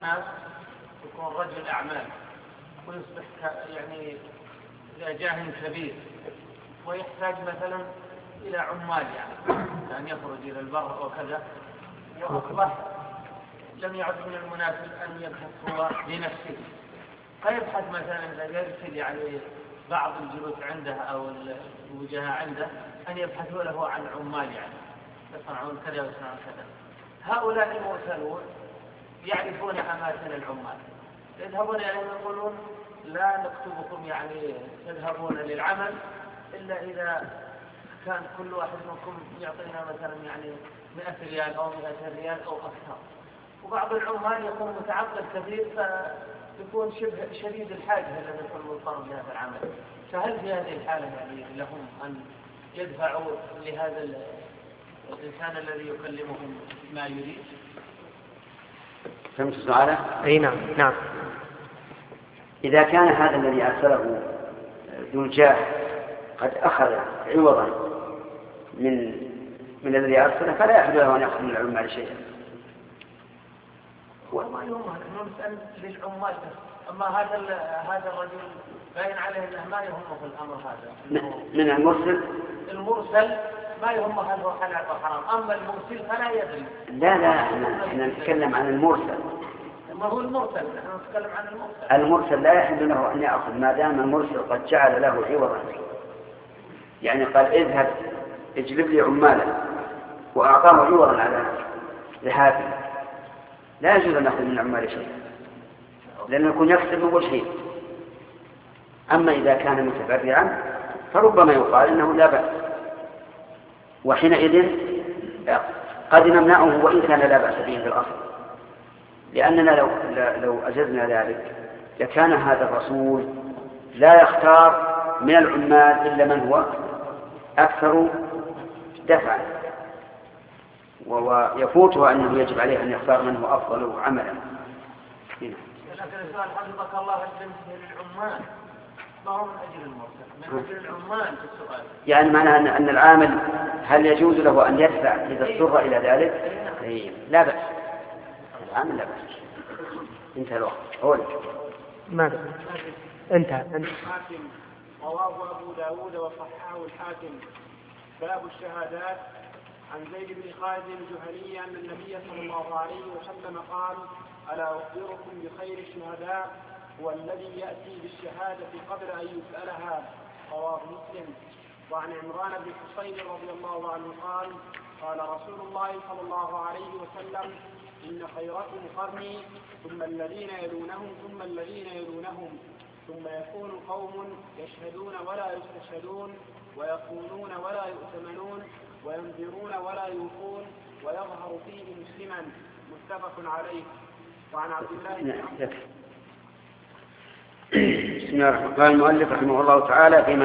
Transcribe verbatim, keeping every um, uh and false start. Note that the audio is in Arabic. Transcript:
الناس يكون رجل أعمال ويصبح يعني إلى جاه كبير ويحتاج مثلا إلى عمال، يعني أن يخرج إلى البر وكذا، وأصبح لم يعد من المناسب أن يبحث هو لنفسه، فيبحث مثلا إذا يرسل يعني بعض الجلوس عنده أو الوجهاء عنده أن يبحثوا له عن عمال، يعني يصنعون كذا ويصنعون كذا. هؤلاء المرسلون يعرفون أماكن العمال، يذهبون إليهم يقولون لا نكتبكم يعني تذهبون للعمل إلا إذا كان كل واحد منكم يعطينا مثلا يعني مئة ريال أو مئة ريال أو أكثر. وبعض العمال يكون متعقد كثير فيكون شبه شديد الحاجة الذي يكون مضطر لهذا العمل. فهل في هذه الحالة يعني لهم أن يدفعوا لهذا الإنسان الذي يكلمهم ما يريد؟ فهمت سؤاله؟ أي نعم نعم. إذا كان هذا الذي أرسله ذو الجاه قد أخذ عوضا من من الذي أرسله فلا يحل له أن يأخذ من العمال شيئا. وما يهمه نسأل للعمال، أما هذا هذا الرجل باين عليه أنه ما يهمه في الأمر هذا. من المرسل المرسل ما يهمه هل هو حلال أو حرام، أما المرسل فلا يدري. لا لا احنا نتكلم عن المرسل. ما هو المرسل؟ نحن نتكلم عن المرسل. المرسل لا يحل له أن يأخذ ما دام المرسل قد جعل له عوضا، يعني قال اذهب اجلب لي عمالا وأعطاه عوضا على ذهابه، لا يجوز أن يأخذ من العمال شيئا لأنه يكون يكسب من كل شيء. أما إذا كان متبرعا فربما يقال إنه لا بأس، وحينئذ قد نمنعه وإن كان لا بأس به في الأصل، لأننا لو, لو أجزنا ذلك لكان هذا الرسول لا يختار من العمال إلا من هو أكثر دفعا، ويفوته أنه يجب عليه أن يختار من هو أفضل عملا. لكن السؤال حفظك الله بالنسبة للعمال ما هو من أجل المرسل، من أجل العمال في السؤال. يعني معنى أن, أن العامل هل يجوز له أن يدفع إذا اضطر إلى ذلك؟ أيه. لا بأس، العامل لا بأس. انتهى الوقت. أول ماذا؟ انتهى انت. الحاكم رواه أبو داود وصححه الحاكم. باب الشهادات. عن زيد بن خالد الجهني أن النبي صلى الله عليه وسلم قال: ألا أخبركم بخير الشهداء؟ هو الذي يأتي بالشهادة قبل أن يسألها. رواه مسلم. وعن عمران بن حصين رضي الله عنه قال: قال رسول الله صلى الله عليه وسلم: إن خيركم قرني ثم الذين يلونهم ثم الذين يلونهم ثم يكون قوم يشهدون ولا يستشهدون ويقولون ولا يؤتمنون وينذرون ولا يوفون ويظهر فيه مسلما. متفق عليه. وعن عبد الله بن عمرو. بسم الله الرحمن الرحيم. قال المؤلف رحمه الله تعالى: